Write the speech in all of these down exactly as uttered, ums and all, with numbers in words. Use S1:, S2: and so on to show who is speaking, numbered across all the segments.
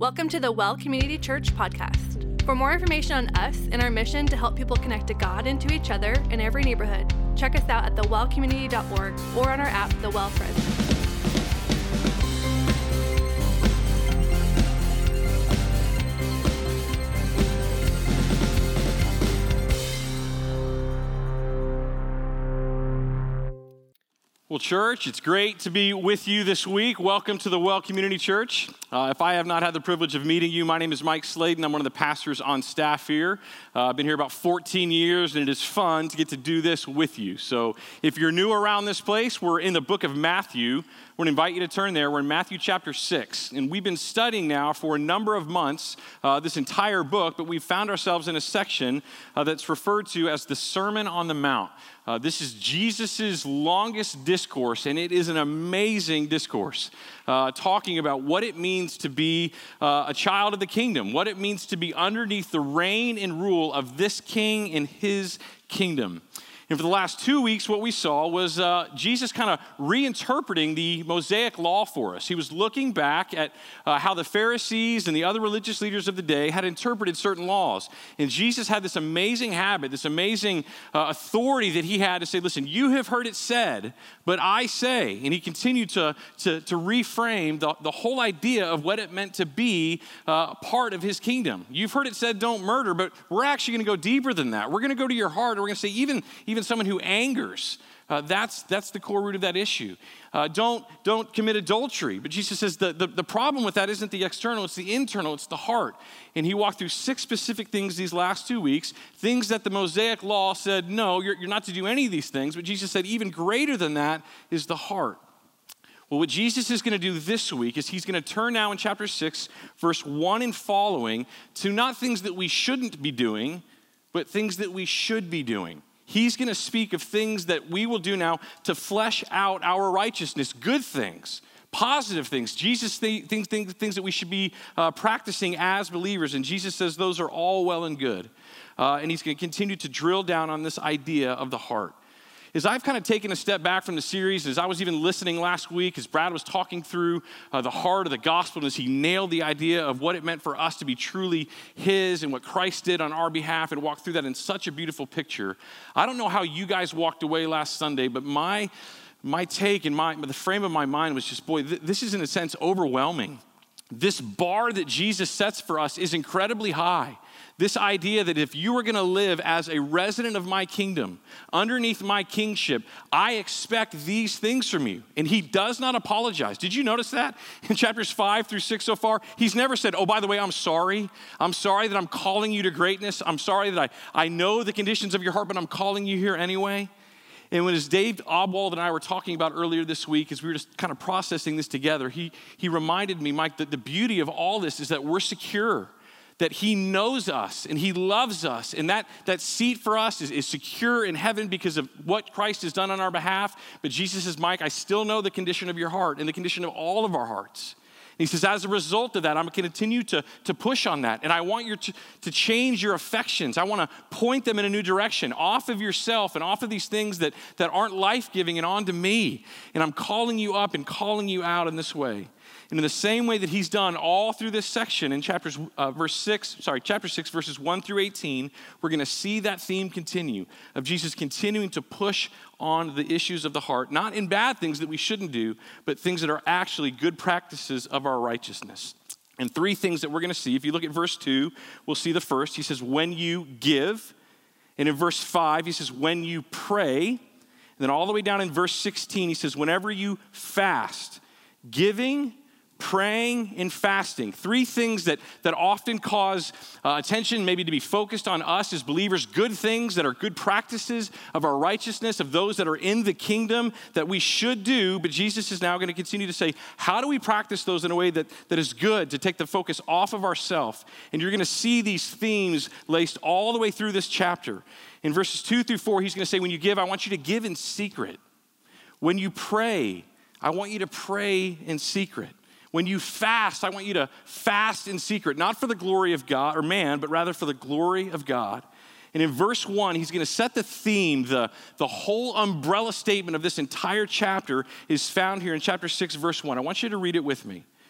S1: Welcome to the Well Community Church podcast. For more information on us and our mission to help people connect to God and to each other in every neighborhood, check us out at the well community dot org or on our app, The Well Friends.
S2: Well, church, it's great to be with you this week. Welcome to the Well Community Church. Uh, if I have not had the privilege of meeting you, my name is Mike Sladen. I'm one of the pastors on staff here. Uh, I've been here about fourteen years, and it is fun to get to do this with you. So if you're new around this place, we're in the book of Matthew. We're going to invite you to turn there. We're in Matthew chapter six, and we've been studying now for a number of months uh, this entire book, but we've found ourselves in a section uh, that's referred to as the Sermon on the Mount. Uh, this is Jesus' longest discourse, and it is an amazing discourse, uh, talking about what it means to be uh, a child of the kingdom, what it means to be underneath the reign and rule of this king and his kingdom. And for the last two weeks, what we saw was uh, Jesus kind of reinterpreting the Mosaic law for us. He was looking back at uh, how the Pharisees and the other religious leaders of the day had interpreted certain laws. And Jesus had this amazing habit, this amazing uh, authority that he had to say, listen, you have heard it said, but I say. And he continued to, to, to reframe the, the whole idea of what it meant to be uh, part of his kingdom. You've heard it said, don't murder, but we're actually going to go deeper than that. We're going to go to your heart, and we're going to say, even, even someone who angers, uh, that's that's the core root of that issue. Uh, don't don't commit adultery. But Jesus says the, the, the problem with that isn't the external, it's the internal, it's the heart. And he walked through six specific things these last two weeks, things that the Mosaic law said, no, you're, you're not to do any of these things. But Jesus said even greater than that is the heart. Well, what Jesus is going to do this week is he's going to turn now in chapter six, verse one and following, to not things that we shouldn't be doing, but things that we should be doing. He's going to speak of things that we will do now to flesh out our righteousness, good things, positive things. Jesus th- things, things, things that we should be uh, practicing as believers, and Jesus says those are all well and good. Uh, and he's going to continue to drill down on this idea of the heart. As I've kind of taken a step back from the series, as I was even listening last week, as Brad was talking through uh, the heart of the gospel, and as he nailed the idea of what it meant for us to be truly his and what Christ did on our behalf and walked through that in such a beautiful picture. I don't know how you guys walked away last Sunday, but my my take and my the frame of my mind was just, boy, th- this is in a sense overwhelming. This bar that Jesus sets for us is incredibly high. This idea that if you are going to live as a resident of my kingdom, underneath my kingship, I expect these things from you. And he does not apologize. Did you notice that? In chapters five through six so far, he's never said, oh, by the way, I'm sorry. I'm sorry that I'm calling you to greatness. I'm sorry that I, I know the conditions of your heart, but I'm calling you here anyway. And when as Dave Obwald and I were talking about earlier this week, as we were just kind of processing this together, he, he reminded me, Mike, that the beauty of all this is that we're secure, that he knows us and he loves us. And that, that seat for us is, is secure in heaven because of what Christ has done on our behalf. But Jesus says, Mike, I still know the condition of your heart and the condition of all of our hearts. And he says, as a result of that, I'm going to continue to, to push on that. And I want you to, to change your affections. I want to point them in a new direction, off of yourself and off of these things that, that aren't life-giving and onto me. And I'm calling you up and calling you out in this way. And in the same way that he's done all through this section in chapters, uh, verse six, sorry, chapter six, verses one through eighteen, we're going to see that theme continue of Jesus continuing to push on the issues of the heart, not in bad things that we shouldn't do, but things that are actually good practices of our righteousness. And three things that we're going to see. If you look at verse two, we'll see the first. He says, when you give. And in verse five, he says, when you pray. And then all the way down in verse sixteen, he says, whenever you fast. Giving, praying, and fasting. Three things that, that often cause uh, attention, maybe to be focused on us as believers, good things that are good practices of our righteousness, of those that are in the kingdom that we should do. But Jesus is now going to continue to say, how do we practice those in a way that, that is good, to take the focus off of ourselves? And you're going to see these themes laced all the way through this chapter. In verses two through four, he's going to say, when you give, I want you to give in secret. When you pray, I want you to pray in secret. When you fast, I want you to fast in secret, not for the glory of God or man, but rather for the glory of God. And in verse one, he's going to set the theme, the, the whole umbrella statement of this entire chapter is found here in chapter six, verse one. I want you to read it with me.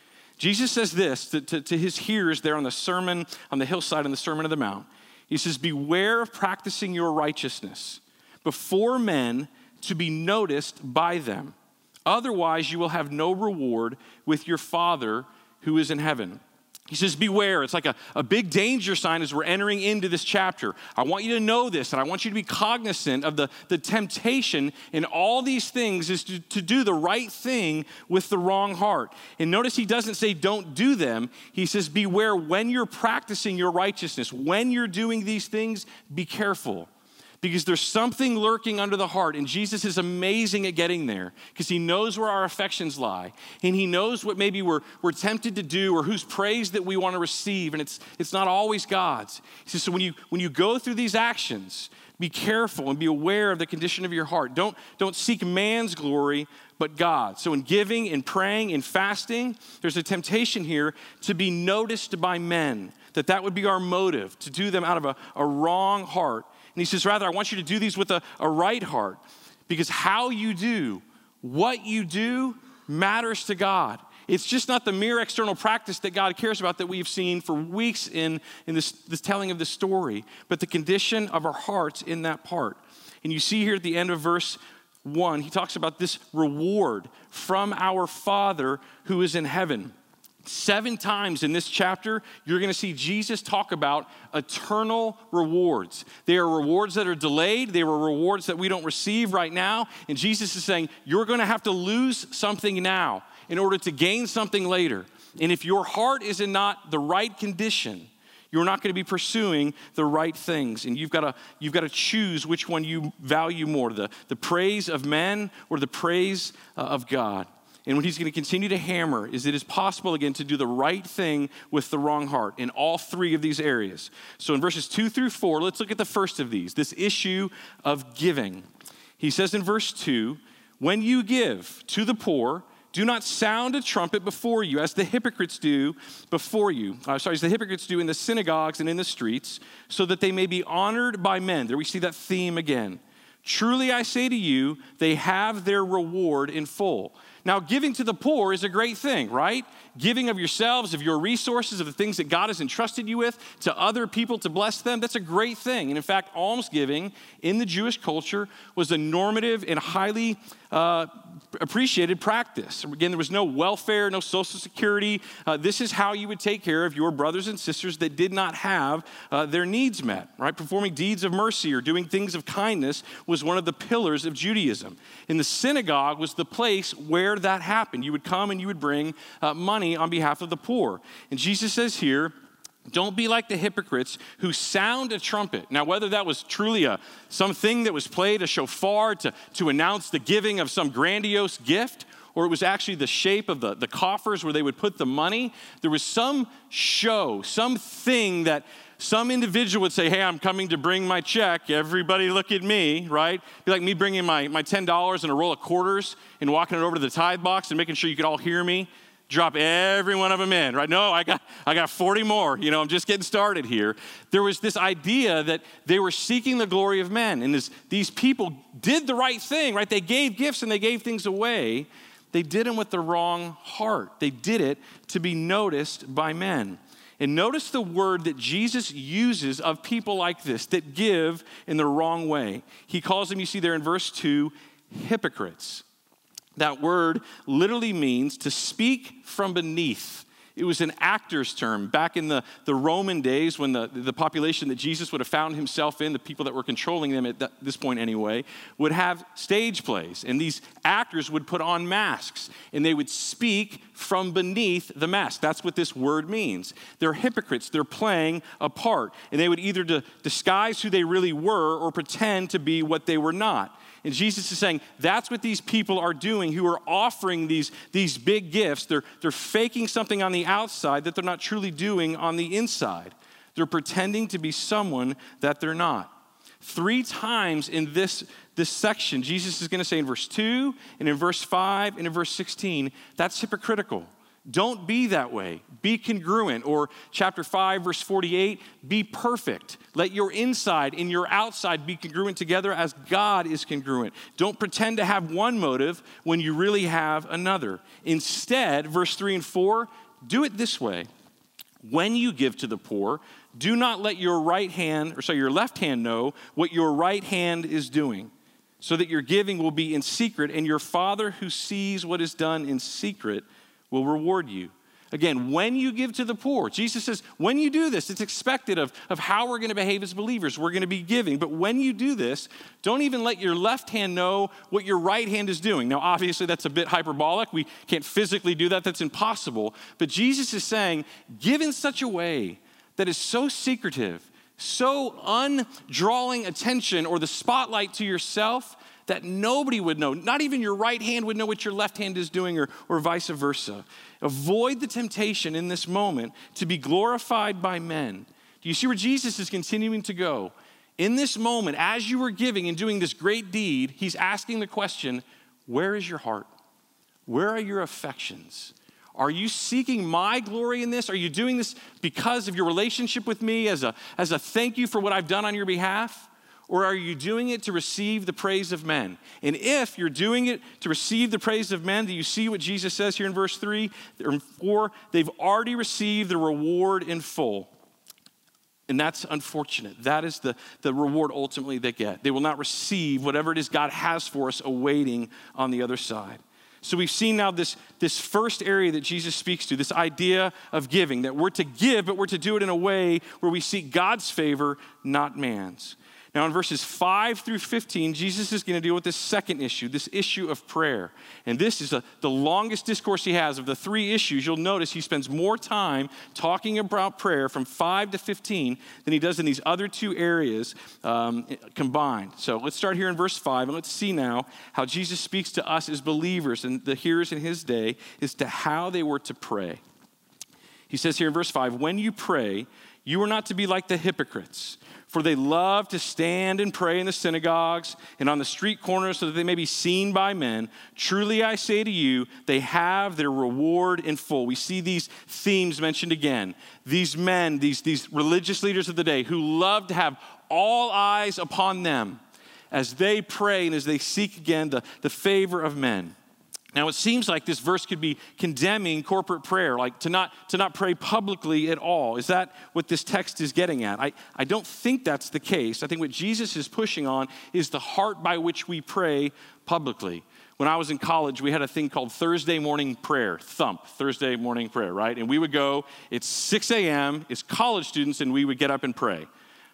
S2: Jesus says this to, to, to his hearers there on the sermon, on the hillside on the Sermon on the Mount. He says, beware of practicing your righteousness before men to be noticed by them. Otherwise, you will have no reward with your Father who is in heaven. He says, beware. It's like a, a big danger sign as we're entering into this chapter. I want you to know this, and I want you to be cognizant of the, the temptation in all these things is to, to do the right thing with the wrong heart. And notice he doesn't say don't do them. He says, beware when you're practicing your righteousness. When you're doing these things, be careful. Because there's something lurking under the heart, and Jesus is amazing at getting there because he knows where our affections lie, and he knows what maybe we're, we're tempted to do or whose praise that we want to receive, and it's, it's not always God's. He says, so when you, when you go through these actions, be careful and be aware of the condition of your heart. Don't, don't seek man's glory, but God. So in giving, in praying, in fasting, there's a temptation here to be noticed by men, that that would be our motive, to do them out of a, a wrong heart. And he says, rather, I want you to do these with a, a right heart, because how you do, what you do matters to God. It's just not the mere external practice that God cares about that we've seen for weeks in, in this, this telling of the story, but the condition of our hearts in that part. And you see here at the end of verse one, he talks about this reward from our Father who is in heaven. Seven times in this chapter, you're going to see Jesus talk about eternal rewards. They are rewards that are delayed. They are rewards that we don't receive right now. And Jesus is saying, you're going to have to lose something now in order to gain something later. And if your heart is in not the right condition, you're not going to be pursuing the right things. And you've got to, you've got to choose which one you value more, the, the praise of men or the praise uh, of God. And what he's going to continue to hammer is it is possible, again, to do the right thing with the wrong heart in all three of these areas. So in verses two through four, let's look at the first of these, this issue of giving. He says in verse two, when you give to the poor, do not sound a trumpet before you, as the hypocrites do before you. Uh, sorry, as the hypocrites do in the synagogues and in the streets, so that they may be honored by men. There we see that theme again. Truly I say to you, they have their reward in full. Now, giving to the poor is a great thing, right? Giving of yourselves, of your resources, of the things that God has entrusted you with to other people to bless them, that's a great thing. And in fact, almsgiving in the Jewish culture was a normative and highly uh, appreciated practice. Again, there was no welfare, no social security. Uh, this is how you would take care of your brothers and sisters that did not have uh, their needs met, right? Performing deeds of mercy or doing things of kindness was one of the pillars of Judaism. And the synagogue was the place where that happened. You would come and you would bring uh, money on behalf of the poor. And Jesus says here, don't be like the hypocrites who sound a trumpet. Now, whether that was truly a something that was played, a shofar to, to announce the giving of some grandiose gift, or it was actually the shape of the, the coffers where they would put the money, there was some show, something that some individual would say, hey, I'm coming to bring my check. Everybody look at me, right? Be like me bringing my, my ten dollars and a roll of quarters and walking it over to the tithe box and making sure you could all hear me. Drop every one of them in, right? No, I got I got forty more. You know, I'm just getting started here. There was this idea that they were seeking the glory of men. And this, these people did the right thing, right? They gave gifts and they gave things away. They did them with the wrong heart. They did it to be noticed by men. And notice the word that Jesus uses of people like this that give in the wrong way. He calls them, you see there in verse two, hypocrites. That word literally means to speak from beneath. It was an actor's term back in the, the Roman days when the, the population that Jesus would have found himself in, the people that were controlling them at that, this point anyway, would have stage plays. And these actors would put on masks and they would speak from beneath the mask. That's what this word means. They're hypocrites. They're playing a part. And they would either de- disguise who they really were or pretend to be what they were not. And Jesus is saying that's what these people are doing who are offering these, these big gifts. They're, they're faking something on the outside that they're not truly doing on the inside. They're pretending to be someone that they're not. Three times in this, this section, Jesus is going to say in verse two, and in verse five, and in verse sixteen, that's hypocritical. Don't be that way. Be congruent. Or chapter five, verse forty-eight, be perfect. Let your inside and your outside be congruent together as God is congruent. Don't pretend to have one motive when you really have another. Instead, verse three and four, do it this way. When you give to the poor, do not let your right hand, or sorry, your left hand know what your right hand is doing, so that your giving will be in secret, and your Father who sees what is done in secret will reward you. Again, when you give to the poor, Jesus says, when you do this, it's expected of, of how we're going to behave as believers. We're going to be giving. But when you do this, don't even let your left hand know what your right hand is doing. Now, obviously, that's a bit hyperbolic. We can't physically do that. That's impossible. But Jesus is saying, give in such a way that is so secretive, so undrawing attention or the spotlight to yourself that nobody would know. Not even your right hand would know what your left hand is doing, or, or vice versa. Avoid the temptation in this moment to be glorified by men. Do you see where Jesus is continuing to go? In this moment, as you are giving and doing this great deed, he's asking the question, where is your heart? Where are your affections? Are you seeking my glory in this? Are you doing this because of your relationship with me as a, as a thank you for what I've done on your behalf? Or are you doing it to receive the praise of men? And if you're doing it to receive the praise of men, do you see what Jesus says here in verse three or four? They've already received the reward in full. And that's unfortunate. That is the, the reward ultimately they get. They will not receive whatever it is God has for us awaiting on the other side. So we've seen now this, this first area that Jesus speaks to, this idea of giving, that we're to give, but we're to do it in a way where we seek God's favor, not man's. Now in verses five through fifteen, Jesus is going to deal with this second issue, this issue of prayer. And this is a, the longest discourse he has of the three issues. You'll notice he spends more time talking about prayer from five to fifteen than he does in these other two areas um, combined. So let's start here in verse five, and let's see now how Jesus speaks to us as believers and the hearers in his day as to how they were to pray. He says here in verse five, when you pray, you are not to be like the hypocrites, for they love to stand and pray in the synagogues and on the street corners so that they may be seen by men. Truly I say to you, they have their reward in full. We see these themes mentioned again. These men, these, these religious leaders of the day who love to have all eyes upon them as they pray and as they seek again the, the favor of men. Now, it seems like this verse could be condemning corporate prayer, like to not, to not pray publicly at all. Is that what this text is getting at? I, I don't think that's the case. I think what Jesus is pushing on is the heart by which we pray publicly. When I was in college, we had a thing called Thursday morning prayer, Thump, Thursday morning prayer, right? And we would go, it's six a.m., it's college students, and we would get up and pray.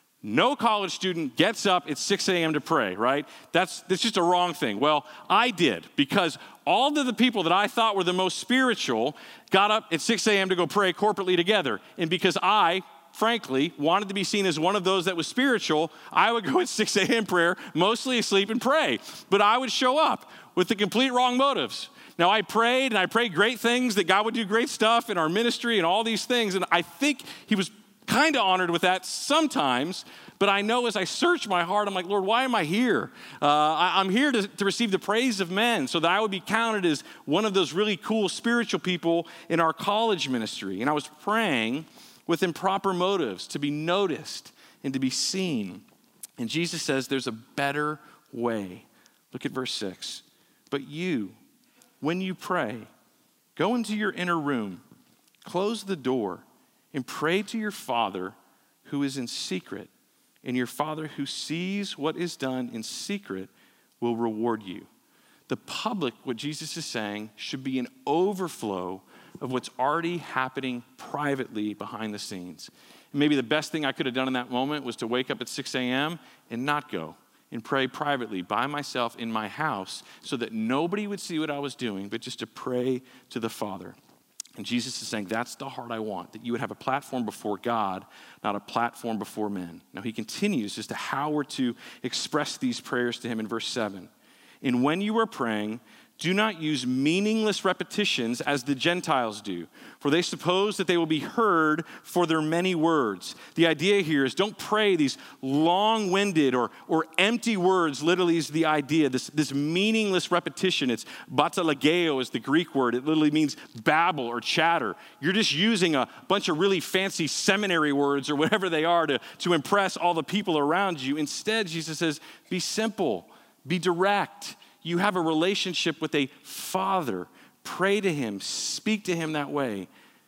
S2: No college student gets up at six a.m. to pray, right? That's, that's just a wrong thing. Well, I did, because all of the people that I thought were the most spiritual got up at six a.m. to go pray corporately together. And because I, frankly, wanted to be seen as one of those that was spiritual, I would go at six a.m. prayer, mostly asleep, and pray. But I would show up with the complete wrong motives. Now, I prayed, and I prayed great things, that God would do great stuff in our ministry and all these things. And I think he was kind of honored with that sometimes, but I know as I search my heart, I'm like, Lord, why am I here? Uh, I, I'm here to, to receive the praise of men so that I would be counted as one of those really cool spiritual people in our college ministry. And I was praying with improper motives to be noticed and to be seen. And Jesus says there's a better way. Look at verse six. But you, when you pray, go into your inner room, close the door, and pray to your Father who is in secret, and your Father who sees what is done in secret will reward you. The public, what Jesus is saying, should be an overflow of what's already happening privately behind the scenes. And maybe the best thing I could have done in that moment was to wake up at six a.m. and not go and pray privately by myself in my house so that nobody would see what I was doing, but just to pray to the Father. And Jesus is saying, that's the heart I want, that you would have a platform before God, not a platform before men. Now, he continues as to how we're to express these prayers to him in verse seven. And when you are praying, do not use meaningless repetitions as the Gentiles do, for they suppose that they will be heard for their many words. The idea here is don't pray these long-winded or, or empty words, literally is the idea, this, this meaningless repetition. It's batalageo is the Greek word. It literally means babble or chatter. You're just using a bunch of really fancy seminary words or whatever they are to, to impress all the people around you. Instead, Jesus says, be simple, be direct. You have a relationship with a Father. Pray to him. Speak to him that way.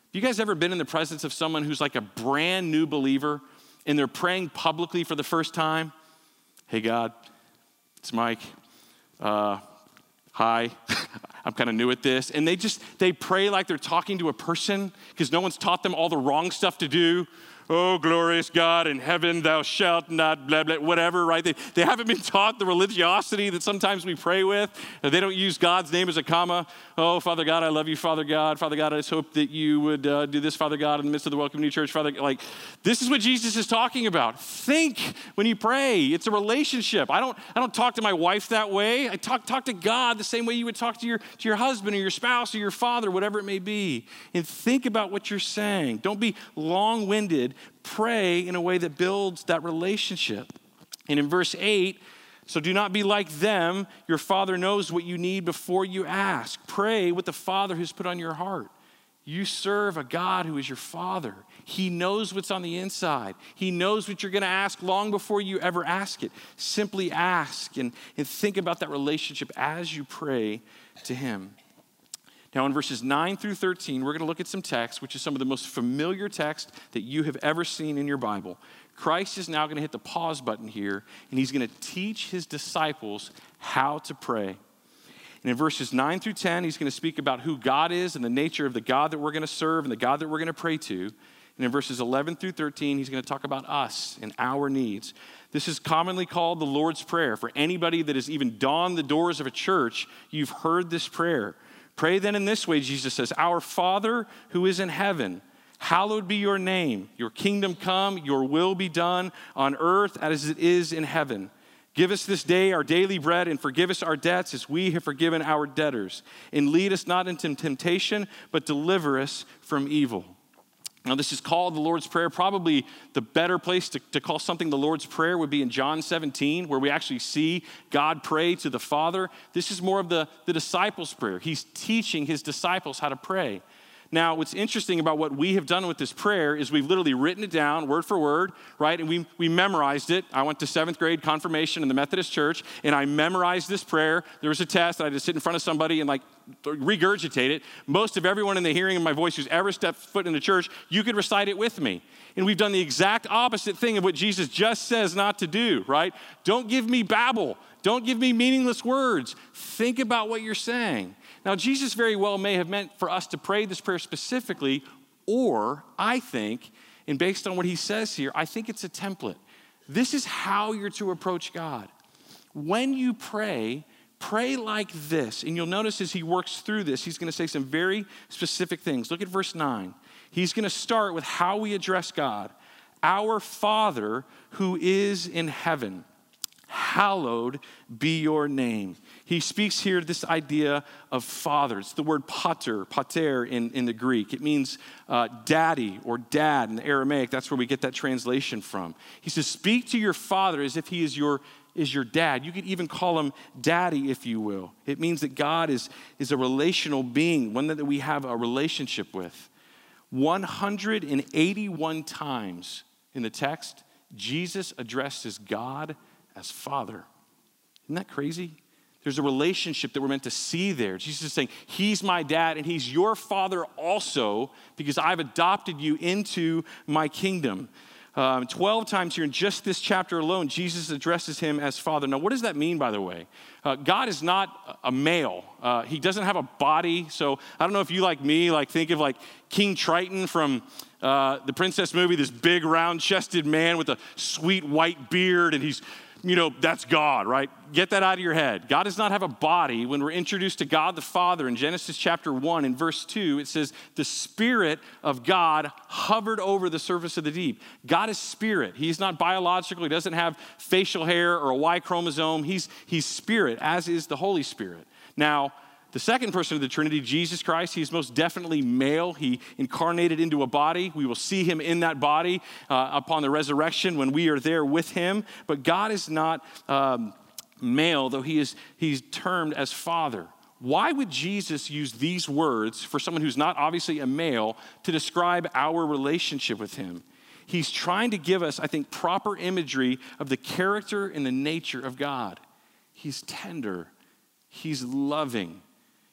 S2: you guys ever been in the presence of someone who's like a brand new believer and they're praying publicly for the first time? Hey, God, it's Mike. Uh, hi, I'm kind of new at this. And they just, they pray like they're talking to a person because no one's taught them all the wrong stuff to do. Oh, glorious God in heaven, thou shalt not, blah, blah, whatever, right? They, they haven't been taught the religiosity that sometimes we pray with. They don't use God's name as a comma. Oh, Father God, I love you, Father God. Father God, I just hope that you would uh, do this, Father God, in the midst of the Welcome New Church. Father, like, this is what Jesus is talking about. Think when you pray. It's a relationship. I don't, I don't talk to my wife that way. I talk, talk to God the same way you would talk to your, to your husband or your spouse or your father, whatever it may be. And think about what you're saying. Don't be long-winded. Pray in a way that builds that relationship. And in verse eight, so do not be like them. Your Father knows what you need before you ask. Pray with the Father who's put on your heart. You serve a God who is your Father. He knows what's on the inside. He knows what you're going to ask long before you ever ask it. Simply ask and, and think about that relationship as you pray to him. Now, in verses nine through thirteen, we're going to look at some text, which is some of the most familiar text that you have ever seen in your Bible. Christ is now going to hit the pause button here, and he's going to teach his disciples how to pray. And in verses nine through ten, he's going to speak about who God is and the nature of the God that we're going to serve and the God that we're going to pray to. And in verses eleven through thirteen, he's going to talk about us and our needs. This is commonly called the Lord's Prayer. For anybody that has even dawned the doors of a church, you've heard this prayer. Pray then in this way, Jesus says, Our Father who is in heaven, hallowed be your name. Your kingdom come, your will be done on earth as it is in heaven. Give us this day our daily bread and forgive us our debts as we have forgiven our debtors. And lead us not into temptation, but deliver us from evil. Now, this is called the Lord's Prayer. Probably the better place to, to call something the Lord's Prayer would be in John seventeen, where we actually see God pray to the Father. This is more of the, the disciples' prayer. He's teaching his disciples how to pray. Now, what's interesting about what we have done with this prayer is we've literally written it down word for word, right? And we, we memorized it. I went to seventh grade confirmation in the Methodist Church, and I memorized this prayer. There was a test that I had to sit in front of somebody and like regurgitate it. Most of everyone in the hearing of my voice who's ever stepped foot in the church, you could recite it with me. And we've done the exact opposite thing of what Jesus just says not to do, right? Don't give me babble. Don't give me meaningless words. Think about what you're saying. Now, Jesus very well may have meant for us to pray this prayer specifically, or I think, and based on what he says here, I think it's a template. This is how you're to approach God. When you pray, pray like this. And you'll notice as he works through this, he's going to say some very specific things. Look at verse nine. He's going to start with how we address God. Our Father who is in heaven, hallowed be your name. He speaks here this idea of father. It's the word pater, pater in, in the Greek. It means uh, daddy or dad in the Aramaic. That's where we get that translation from. He says, speak to your father as if he is your, is your dad. You could even call him daddy, if you will. It means that God is, is a relational being, one that we have a relationship with. one hundred eighty-one times in the text, Jesus addresses God as Father. Isn't that crazy? There's a relationship that we're meant to see there. Jesus is saying, he's my dad and he's your father also because I've adopted you into my kingdom. Um, Twelve times here in just this chapter alone, Jesus addresses him as Father. Now, what does that mean, by the way? Uh, God is not a male. Uh, he doesn't have a body. So I don't know if you, like me, like think of like King Triton from uh, the Princess movie, this big round-chested man with a sweet white beard, and he's, you know, that's God, right? Get that out of your head. God does not have a body. When we're introduced to God the Father in Genesis chapter one in verse two, it says, the Spirit of God hovered over the surface of the deep. God is spirit. He's not biological. He doesn't have facial hair or a Y chromosome. He's, he's spirit, as is the Holy Spirit. Now, the second person of the Trinity, Jesus Christ, he's most definitely male. He incarnated into a body. We will see him in that body uh, upon the resurrection when we are there with him. But God is not um, male, though he is he's termed as Father. Why would Jesus use these words for someone who's not obviously a male to describe our relationship with him? He's trying to give us, I think, proper imagery of the character and the nature of God. He's tender. He's loving.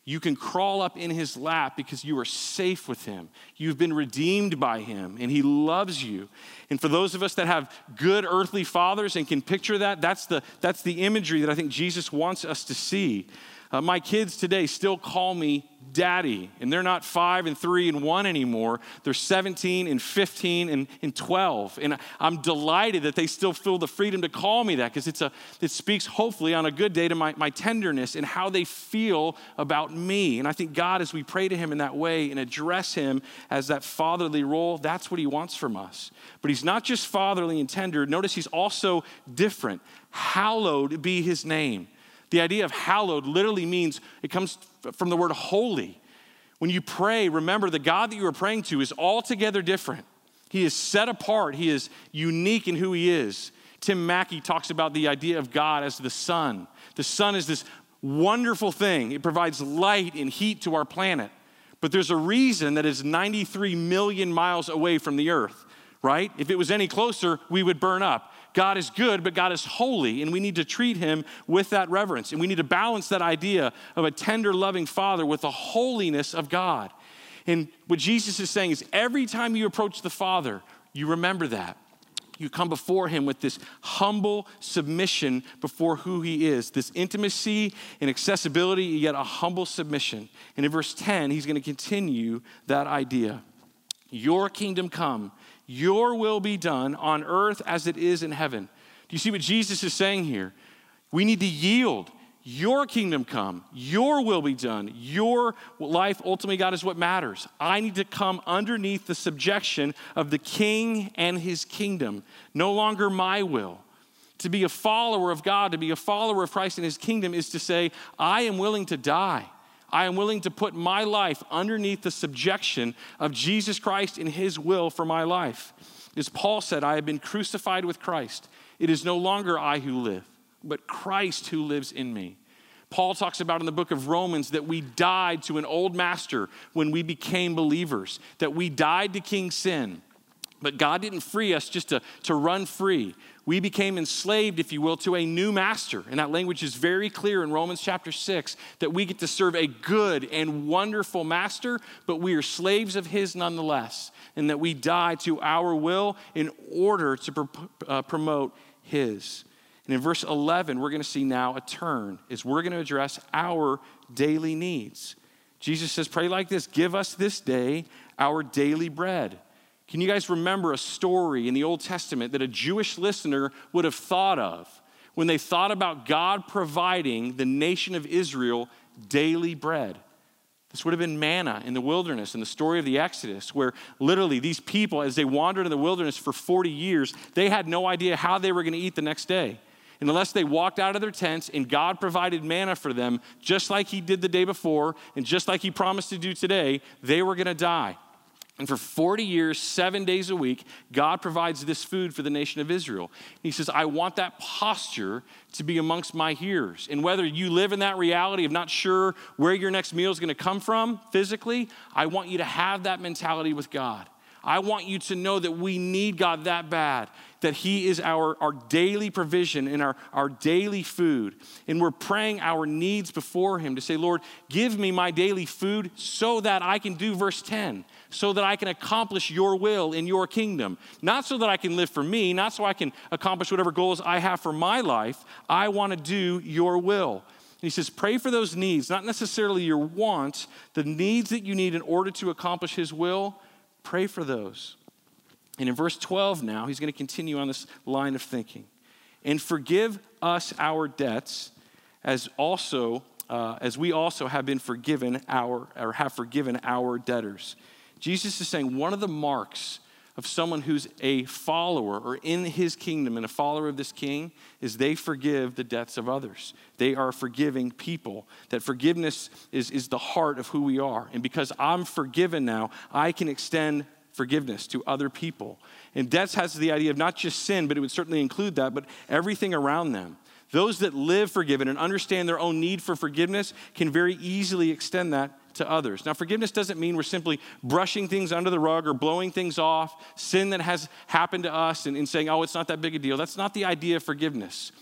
S2: You can crawl up in his lap because you are safe with him. You've been redeemed by him, and he loves you. And for those of us that have good earthly fathers and can picture that, that's the, that's the imagery that I think Jesus wants us to see. Uh, my kids today still call me daddy, and they're not five and three and one anymore. They're seventeen and fifteen and, and twelve. And I'm delighted that they still feel the freedom to call me that, because it's a it speaks hopefully on a good day to my, my tenderness and how they feel about me. And I think God, as we pray to him in that way and address him as that fatherly role, that's what he wants from us. But he's not just fatherly and tender. Notice he's also different. Hallowed be his name. The idea of hallowed literally means, it comes from the word holy. When you pray, remember the God that you are praying to is altogether different. He is set apart. He is unique in who he is. Tim Mackey talks about the idea of God as the sun. The sun is this wonderful thing. It provides light and heat to our planet. But there's a reason that it's ninety-three million miles away from the earth, right? If it was any closer, we would burn up. God is good, but God is holy, and we need to treat him with that reverence. And we need to balance that idea of a tender, loving father with the holiness of God. And what Jesus is saying is every time you approach the Father, you remember that. You come before him with this humble submission before who he is, this intimacy and accessibility, yet a humble submission. And in verse ten, he's going to continue that idea. Your kingdom come. Your will be done on earth as it is in heaven. Do you see what Jesus is saying here? We need to yield. Your kingdom come. Your will be done. Your life, ultimately, God, is what matters. I need to come underneath the subjection of the king and his kingdom. No longer my will. To be a follower of God, to be a follower of Christ and his kingdom is to say, I am willing to die. I am willing to put my life underneath the subjection of Jesus Christ and his will for my life. As Paul said, I have been crucified with Christ. It is no longer I who live, but Christ who lives in me. Paul talks about in the book of Romans that we died to an old master when we became believers, that we died to King Sin. But God didn't free us just to, to run free. We became enslaved, if you will, to a new master. And that language is very clear in Romans chapter six, that we get to serve a good and wonderful master, but we are slaves of his nonetheless. And that we die to our will in order to pro- uh, promote his. And in verse eleven, we're going to see now a turn as we're going to address our daily needs. Jesus says, pray like this, give us this day our daily bread. Can you guys remember a story in the Old Testament that a Jewish listener would have thought of when they thought about God providing the nation of Israel daily bread? This would have been manna in the wilderness in the story of the Exodus, where literally these people, as they wandered in the wilderness for forty years, they had no idea how they were going to eat the next day. And unless they walked out of their tents and God provided manna for them, just like he did the day before and just like he promised to do today, they were going to die. And for forty years, seven days a week, God provides this food for the nation of Israel. He says, I want that posture to be amongst my hearers. And whether you live in that reality of not sure where your next meal is going to come from physically, I want you to have that mentality with God. I want you to know that we need God that bad, that he is our, our daily provision and our, our daily food. And we're praying our needs before him to say, Lord, give me my daily food so that I can do verse ten, so that I can accomplish your will in your kingdom. Not so that I can live for me, not so I can accomplish whatever goals I have for my life. I want to do your will. And he says, pray for those needs, not necessarily your wants, the needs that you need in order to accomplish his will. Pray for those. And in verse twelve now, he's going to continue on this line of thinking. And forgive us our debts as also, uh, as we also have been forgiven our, or have forgiven our debtors. Jesus is saying one of the marks of someone who's a follower or in his kingdom and a follower of this king is they forgive the debts of others. They are forgiving people. That forgiveness is, is the heart of who we are. And because I'm forgiven now, I can extend forgiveness to other people. And debts has the idea of not just sin, but it would certainly include that, but everything around them. Those that live forgiven and understand their own need for forgiveness can very easily extend that to others. Now, forgiveness doesn't mean we're simply brushing things under the rug or blowing things off, sin that has happened to us and, and saying, oh, it's not that big a deal. That's not the idea of forgiveness.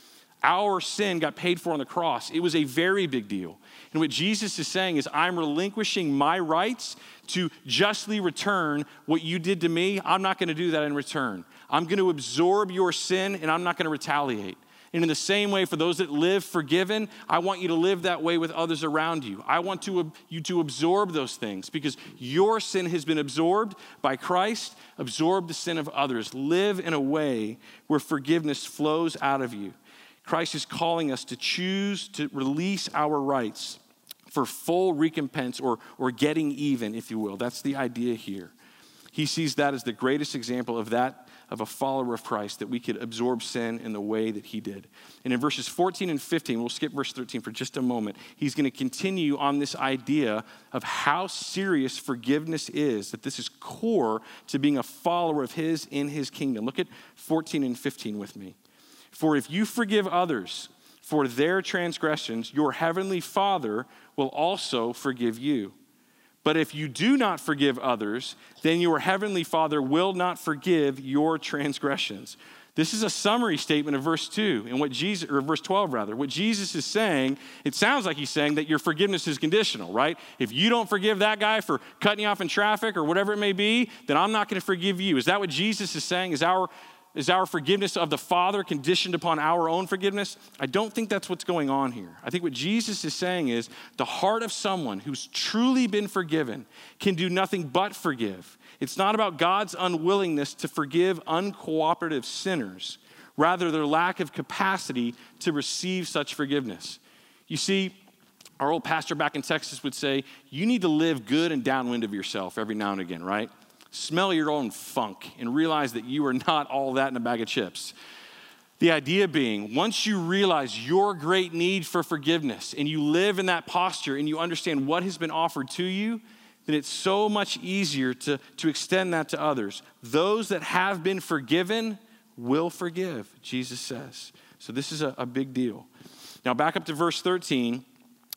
S2: Our sin got paid for on the cross. It was a very big deal. And what Jesus is saying is, I'm relinquishing my rights to justly return what you did to me. I'm not going to do that in return. I'm going to absorb your sin, and I'm not going to retaliate. And in the same way, for those that live forgiven, I want you to live that way with others around you. I want to, you to absorb those things because your sin has been absorbed by Christ. Absorb the sin of others. Live in a way where forgiveness flows out of you. Christ is calling us to choose to release our rights for full recompense or, or getting even, if you will. That's the idea here. He sees that as the greatest example of that, of a follower of Christ, that we could absorb sin in the way that he did. And in verses fourteen and fifteen, we'll skip verse thirteen for just a moment, he's going to continue on this idea of how serious forgiveness is, that this is core to being a follower of his in his kingdom. Look at fourteen and fifteen with me. For if you forgive others for their transgressions, your heavenly Father will also forgive you. But if you do not forgive others, then your heavenly Father will not forgive your transgressions. This is a summary statement of verse two, and what Jesus, or verse twelve rather. What Jesus is saying, it sounds like he's saying that your forgiveness is conditional, right? If you don't forgive that guy for cutting you off in traffic or whatever it may be, then I'm not going to forgive you. Is that what Jesus is saying? Is our Is our forgiveness of the Father conditioned upon our own forgiveness? I don't think that's what's going on here. I think what Jesus is saying is the heart of someone who's truly been forgiven can do nothing but forgive. It's not about God's unwillingness to forgive uncooperative sinners, rather their lack of capacity to receive such forgiveness. You see, our old pastor back in Texas would say, you need to live good and downwind of yourself every now and again, right? Smell your own funk and realize that you are not all that in a bag of chips. The idea being, once you realize your great need for forgiveness and you live in that posture and you understand what has been offered to you, then it's so much easier to, to extend that to others. Those that have been forgiven will forgive, Jesus says. So this is a, a big deal. Now back up to verse thirteen.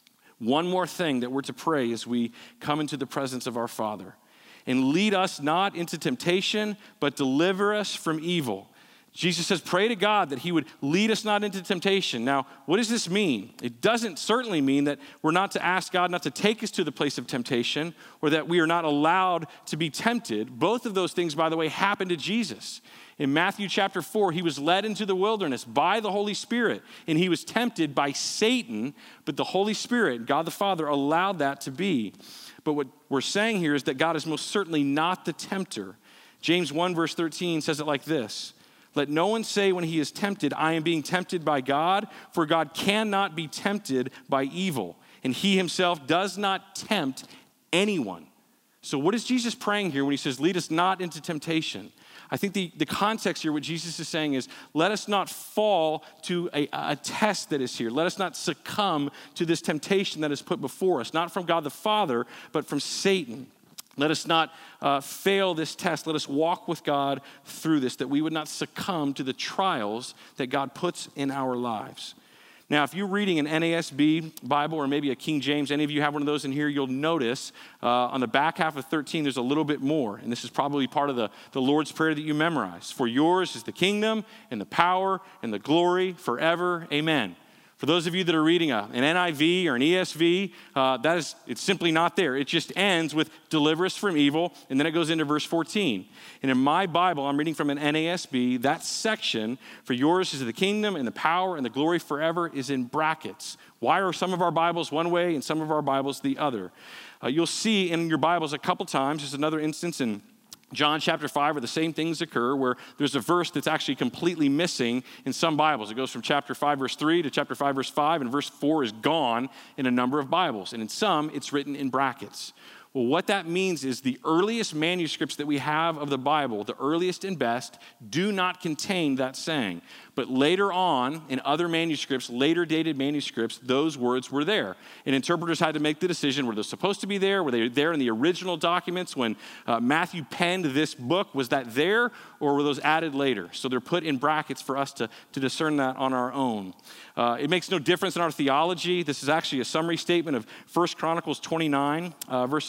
S2: One more thing that we're to pray as we come into the presence of our Father. And lead us not into temptation, but deliver us from evil. Jesus says, pray to God that he would lead us not into temptation. Now, what does this mean? It doesn't certainly mean that we're not to ask God not to take us to the place of temptation or that we are not allowed to be tempted. Both of those things, by the way, happened to Jesus. In Matthew chapter four, he was led into the wilderness by the Holy Spirit, and he was tempted by Satan, but the Holy Spirit, God the Father, allowed that to be. But what we're saying here is that God is most certainly not the tempter. James one verse thirteen says it like this. Let no one say when he is tempted, I am being tempted by God, for God cannot be tempted by evil, and he himself does not tempt anyone. So what is Jesus praying here when he says, lead us not into temptation? I think the, the context here, what Jesus is saying is, let us not fall to a, a test that is here. Let us not succumb to this temptation that is put before us, not from God the Father, but from Satan. Let us not uh, fail this test. Let us walk with God through this, that we would not succumb to the trials that God puts in our lives. Now, if you're reading an N A S B Bible or maybe a King James, any of you have one of those in here, you'll notice uh, on the back half of thirteen, there's a little bit more. And this is probably part of the, the Lord's Prayer that you memorize. For yours is the kingdom and the power and the glory forever. Amen. For those of you that are reading a, an N I V or an E S V, uh, that is, it's simply not there. It just ends with deliver us from evil, and then it goes into verse fourteen. And in my Bible, I'm reading from an N A S B, that section, for yours is the kingdom and the power and the glory forever, is in brackets. Why are some of our Bibles one way and some of our Bibles the other? Uh, you'll see in your Bibles a couple times, there's another instance in John chapter five, where the same things occur, where there's a verse that's actually completely missing in some Bibles. It goes from chapter five, verse three to chapter five, verse five, and verse four is gone in a number of Bibles. And in some, it's written in brackets. Well, what that means is the earliest manuscripts that we have of the Bible, the earliest and best, do not contain that saying. But later on, in other manuscripts, later dated manuscripts, those words were there. And interpreters had to make the decision, were they supposed to be there? Were they there in the original documents when uh, Matthew penned this book? Was that there, or were those added later? So they're put in brackets for us to, to discern that on our own. Uh, it makes no difference in our theology. This is actually a summary statement of First Chronicles twenty-nine, uh, verses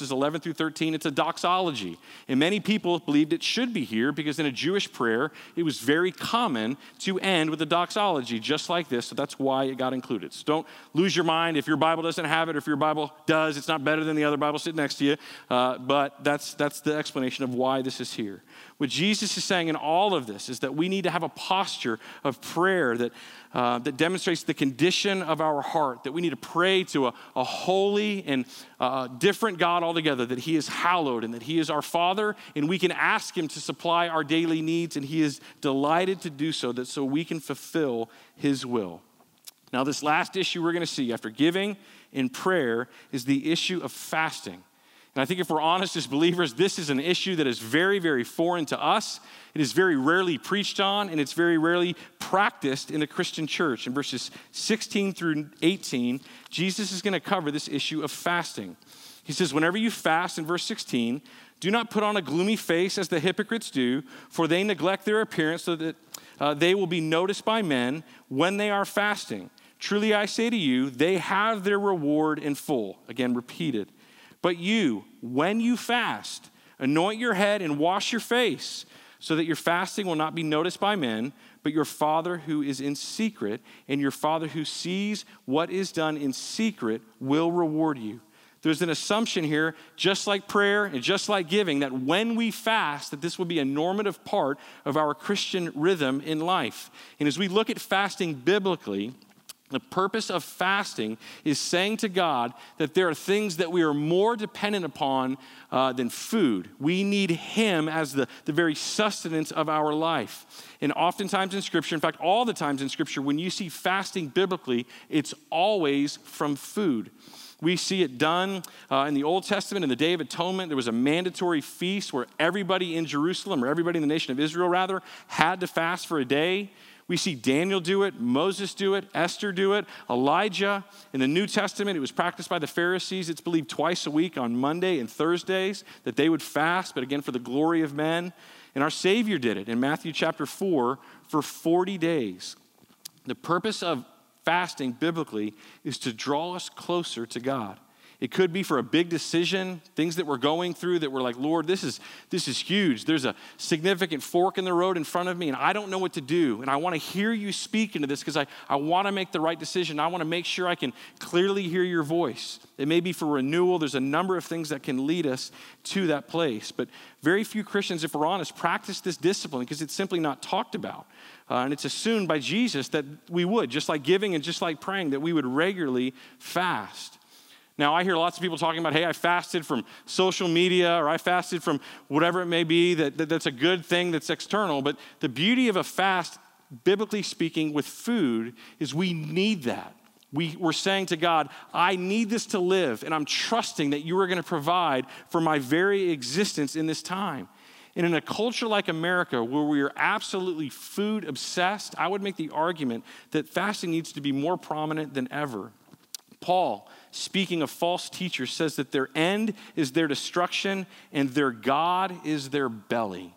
S2: verses eleven through thirteen, it's a doxology. And many people believed it should be here because in a Jewish prayer, it was very common to end with a doxology just like this. So that's why it got included. So don't lose your mind if your Bible doesn't have it or if your Bible does. It's not better than the other Bible sitting next to you. Uh, but that's, that's the explanation of why this is here. What Jesus is saying in all of this is that we need to have a posture of prayer that, uh, that demonstrates the condition of our heart, that we need to pray to a, a holy and uh, different God altogether, that he is hallowed and that he is our Father, and we can ask him to supply our daily needs, and he is delighted to do so, that so we can fulfill his will. Now, this last issue we're going to see after giving and prayer is the issue of fasting. And I think if we're honest as believers, this is an issue that is very, very foreign to us. It is very rarely preached on, and it's very rarely practiced in the Christian church. In verses sixteen through eighteen, Jesus is going to cover this issue of fasting. He says, whenever you fast, in verse sixteen, do not put on a gloomy face as the hypocrites do, for they neglect their appearance so that uh, they will be noticed by men when they are fasting. Truly I say to you, they have their reward in full. Again, repeated. But you, when you fast, anoint your head and wash your face, so that your fasting will not be noticed by men, but your Father who is in secret, and your Father who sees what is done in secret will reward you. There's an assumption here, just like prayer and just like giving, that when we fast, that this will be a normative part of our Christian rhythm in life. And as we look at fasting biblically, the purpose of fasting is saying to God that there are things that we are more dependent upon uh, than food. We need him as the, the very sustenance of our life. And oftentimes in Scripture, in fact, all the times in Scripture, when you see fasting biblically, it's always from food. We see it done uh, in the Old Testament, in the Day of Atonement. There was a mandatory feast where everybody in Jerusalem, or everybody in the nation of Israel, rather, had to fast for a day. We see Daniel do it, Moses do it, Esther do it, Elijah. In the New Testament, it was practiced by the Pharisees. It's believed twice a week on Monday and Thursdays that they would fast, but again, for the glory of men. And our Savior did it in Matthew chapter four for forty days. The purpose of fasting biblically is to draw us closer to God. It could be for a big decision, things that we're going through that we're like, Lord, this is this is huge. There's a significant fork in the road in front of me, and I don't know what to do. And I want to hear you speak into this because I, I want to make the right decision. I want to make sure I can clearly hear your voice. It may be for renewal. There's a number of things that can lead us to that place. But very few Christians, if we're honest, practice this discipline because it's simply not talked about. Uh, and it's assumed by Jesus that we would, just like giving and just like praying, that we would regularly fast. Now, I hear lots of people talking about, hey, I fasted from social media or I fasted from whatever it may be, that, that that's a good thing that's external. But the beauty of a fast, biblically speaking, with food is we need that. We, we're saying to God, I need this to live, and I'm trusting that you are going to provide for my very existence in this time. And in a culture like America, where we are absolutely food obsessed, I would make the argument that fasting needs to be more prominent than ever. Paul, speaking of false teachers, says that their end is their destruction and their God is their belly.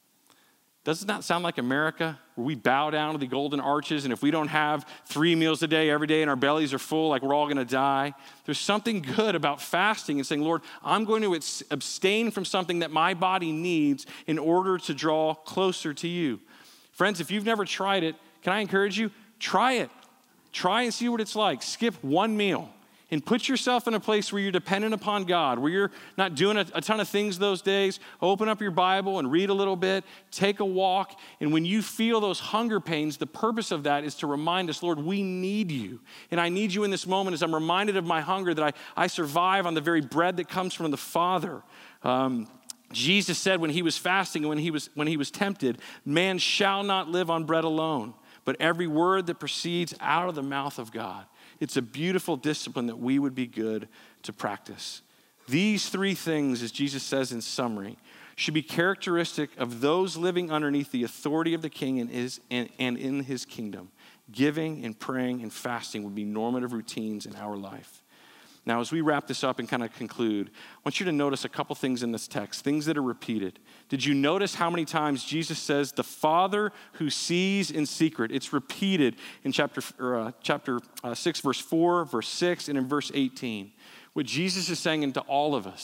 S2: Doesn't that sound like America, where we bow down to the golden arches, and if we don't have three meals a day every day and our bellies are full, like we're all going to die? There's something good about fasting and saying, Lord, I'm going to abstain from something that my body needs in order to draw closer to you. Friends, if you've never tried it, can I encourage you? Try it. Try and see what it's like. Skip one meal and put yourself in a place where you're dependent upon God, where you're not doing a, a ton of things those days. Open up your Bible and read a little bit. Take a walk. And when you feel those hunger pains, the purpose of that is to remind us, Lord, we need you. And I need you in this moment as I'm reminded of my hunger, that I, I survive on the very bread that comes from the Father. Um, Jesus said when he was fasting and when he was, when he was tempted, man shall not live on bread alone, but every word that proceeds out of the mouth of God. It's a beautiful discipline that we would be good to practice. These three things, as Jesus says in summary, should be characteristic of those living underneath the authority of the King and, his, and, and in his kingdom. Giving and praying and fasting would be normative routines in our life. Now, as we wrap this up and kind of conclude, I want you to notice a couple things in this text, things that are repeated. Did you notice how many times Jesus says, the Father who sees in secret? It's repeated in chapter, or, uh, chapter uh, six, verse four, verse six, and in verse eighteen. What Jesus is saying to all of us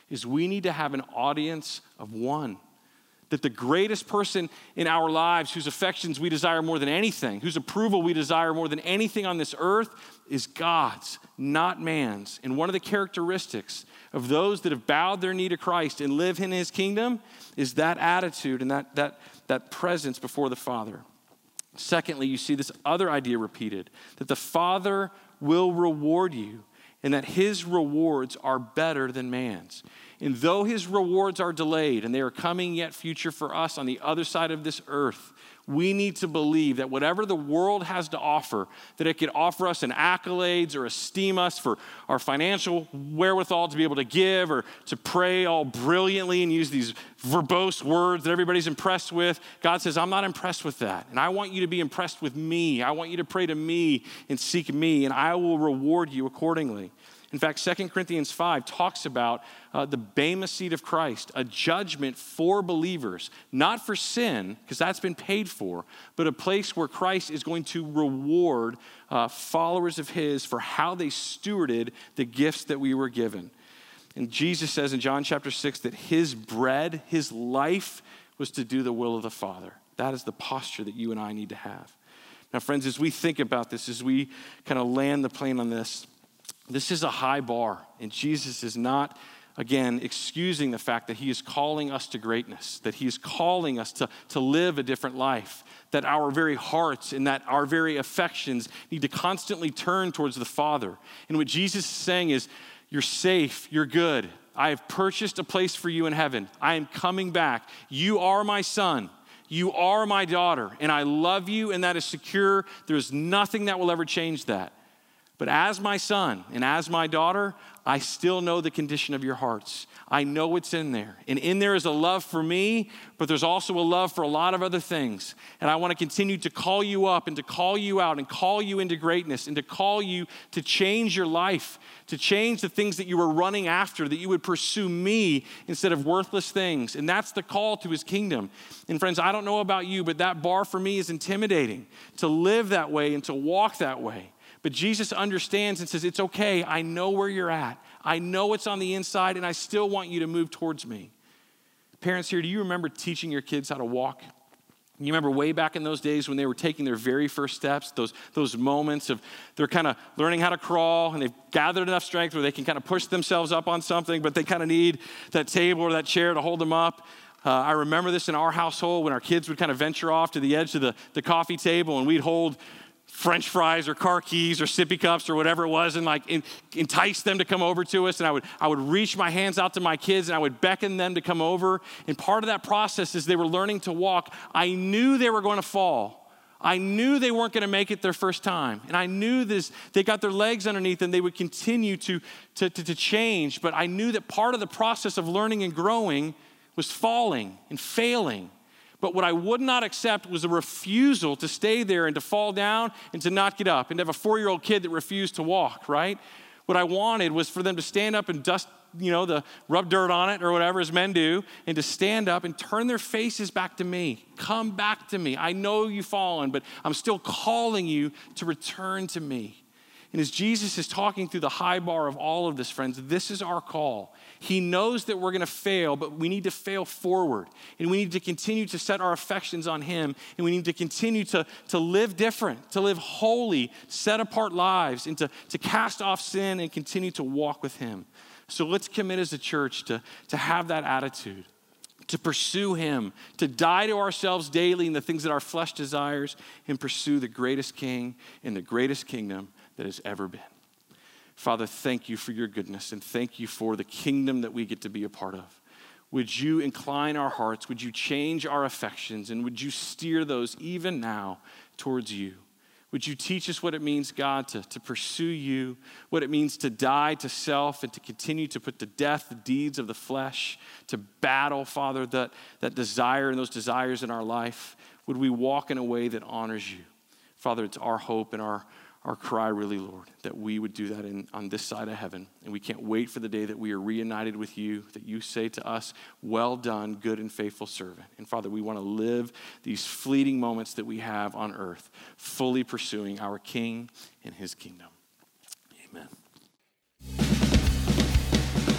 S2: is we need to have an audience of one. That the greatest person in our lives, whose affections we desire more than anything, whose approval we desire more than anything on this earth, is God's, not man's. And one of the characteristics of those that have bowed their knee to Christ and live in his kingdom is that attitude and that, that, that presence before the Father. Secondly, you see this other idea repeated, that the Father will reward you and that his rewards are better than man's. And though his rewards are delayed and they are coming yet future for us on the other side of this earth, we need to believe that whatever the world has to offer, that it could offer us an accolades or esteem us for our financial wherewithal to be able to give or to pray all brilliantly and use these verbose words that everybody's impressed with. God says, I'm not impressed with that. And I want you to be impressed with me. I want you to pray to me and seek me, and I will reward you accordingly. In fact, Second Corinthians five talks about uh, the Bema seat of Christ, a judgment for believers, not for sin, because that's been paid for, but a place where Christ is going to reward uh, followers of his for how they stewarded the gifts that we were given. And Jesus says in John chapter six that his bread, his life, was to do the will of the Father. That is the posture that you and I need to have. Now, friends, as we think about this, as we kind of land the plane on this, this is a high bar, and Jesus is not, again, excusing the fact that he is calling us to greatness, that he is calling us to, to live a different life, that our very hearts and that our very affections need to constantly turn towards the Father. And what Jesus is saying is, you're safe, you're good. I have purchased a place for you in heaven. I am coming back. You are my son. You are my daughter, and I love you, and that is secure. There's nothing that will ever change that. But as my son and as my daughter, I still know the condition of your hearts. I know what's in there. And in there is a love for me, but there's also a love for a lot of other things. And I want to continue to call you up and to call you out and call you into greatness and to call you to change your life, to change the things that you were running after, that you would pursue me instead of worthless things. And that's the call to his kingdom. And friends, I don't know about you, but that bar for me is intimidating, to live that way and to walk that way. But Jesus understands and says, it's okay. I know where you're at. I know what's on the inside, and I still want you to move towards me. Parents here, do you remember teaching your kids how to walk? You remember way back in those days when they were taking their very first steps, those, those moments of they're kind of learning how to crawl, and they've gathered enough strength where they can kind of push themselves up on something, but they kind of need that table or that chair to hold them up. Uh, I remember this in our household when our kids would kind of venture off to the edge of the, the coffee table, and we'd hold French fries or car keys or sippy cups or whatever it was and like in, entice them to come over to us. And I would, I would reach my hands out to my kids and I would beckon them to come over. And part of that process is they were learning to walk. I knew they were going to fall. I knew they weren't going to make it their first time. And I knew this, they got their legs underneath and they would continue to, to, to, to change. But I knew that part of the process of learning and growing was falling and failing. But what I would not accept was a refusal to stay there and to fall down and to not get up and to have a four-year-old kid that refused to walk, right? What I wanted was for them to stand up and dust, you know, the rub dirt on it or whatever as men do, and to stand up and turn their faces back to me. Come back to me. I know you've fallen, but I'm still calling you to return to me. And as Jesus is talking through the high bar of all of this, friends, this is our call. He knows that we're going to fail, but we need to fail forward. And we need to continue to set our affections on him. And we need to continue to, to live different, to live holy, set apart lives, and to, to cast off sin and continue to walk with him. So let's commit as a church to, to have that attitude, to pursue him, to die to ourselves daily and the things that our flesh desires, and pursue the greatest king in the greatest kingdom that has ever been. Father, thank you for your goodness and thank you for the kingdom that we get to be a part of. Would you incline our hearts? Would you change our affections? And would you steer those even now towards you? Would you teach us what it means, God, to, to pursue you, what it means to die to self and to continue to put to death the deeds of the flesh, to battle, Father, that, that desire and those desires in our life? Would we walk in a way that honors you? Father, it's our hope and our Our cry really, Lord, that we would do that in, on this side of heaven. And we can't wait for the day that we are reunited with you, that you say to us, well done, good and faithful servant. And Father, we want to live these fleeting moments that we have on earth, fully pursuing our King and his kingdom. Amen.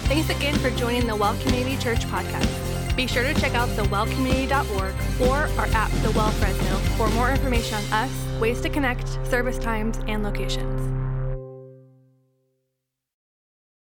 S1: Thanks again for joining the Well Community Church podcast. Be sure to check out the well community dot org or our app, The Well Fresno, for more information on us, ways to connect, service times, and locations.